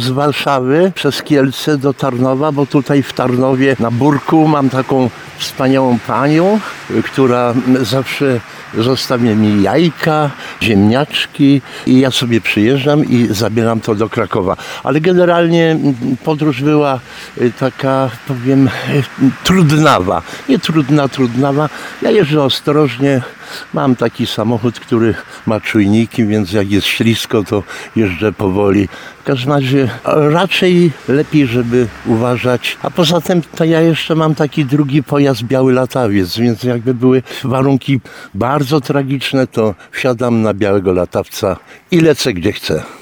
z Warszawy przez Kielce do Tarnowa, bo tutaj w Tarnowie na Burku mam taką wspaniałą panią, która zawsze zostawia mi jajka, ziemniaczki i ja sobie przyjeżdżam i zabieram to do Krakowa. Ale generalnie podróż była taka, powiem, trudnawa. Nie trudnawa. Ja jeżdżę ostrożnie. Mam taki samochód, który ma czujniki, więc jak jest ślisko, to jeżdżę powoli. W każdym razie raczej lepiej, żeby uważać. A poza tym to ja jeszcze mam taki drugi pojazd, biały latawiec, więc jakby były warunki bardzo tragiczne, to wsiadam na białego latawca i lecę gdzie chcę.